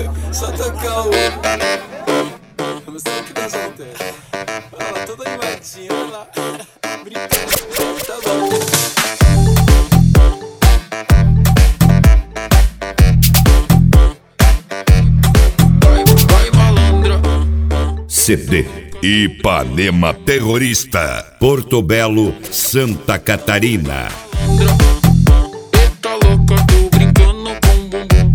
Só tocar o... Você que tá solteiro. Olha lá, toda animadinha, olha lá. Brincando, tá bom. Vai malandra. CD Ipanema Terrorista, Porto Belo, Santa Catarina. Eita louca, tô brincando com o bumbum.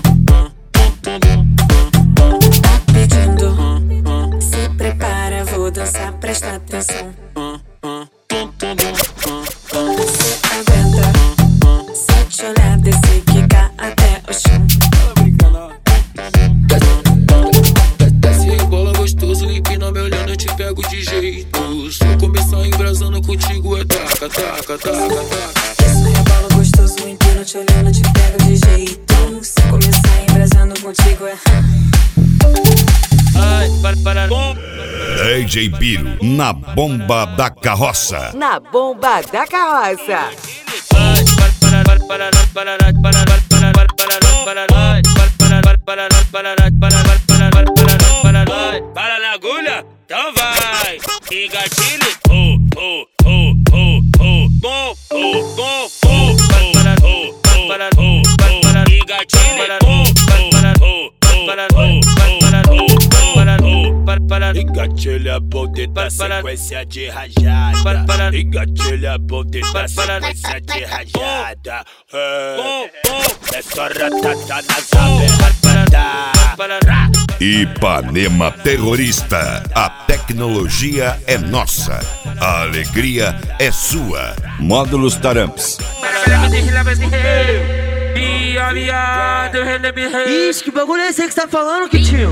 Tá pedindo, se prepara, vou dançar, presta atenção. Você aguenta, se te olhar, descer, quicar até o chão. Desce rebola gostoso, limpinho me olhando, eu te pego de jeito. Se eu começar embrasando contigo é taca, taca, taca, taca. Isso rebola gostoso, limpinho te olhando, te pego de jeito. Se começar embrasando contigo é... Ai, para, bom. DJ Biro, na bomba da carroça. Na bomba da carroça. Para na agulha, então vai. E gatilho, bom. E gatilho, Engatilha bonde da sequência de rajada. Engatilha bonde da sequência de rajada. É só ratata nas aberradas. Ipanema Terrorista, a tecnologia é nossa, a alegria é sua. Módulos Taramps. Ixi, que bagulho é esse aí que você tá falando, Kitinho?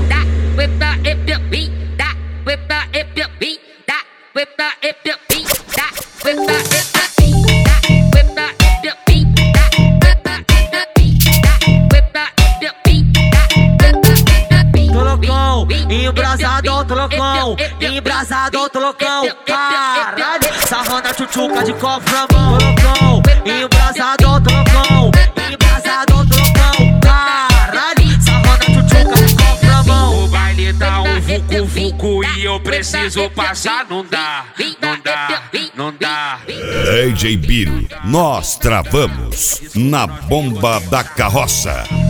Tolocão, embrasado, tolocão, embrasado, tolocão. Caralho, sarrando a tchutchuca de copo na mão. Tolocão, embrasado, tolocão, embrasado, tolocão. Caralho, sarrando a tchutchuca de copo na mão. O baile dá um vucu-vucu e eu preciso passar. Não dá. DJ Biro, nós travamos na bomba da carroça.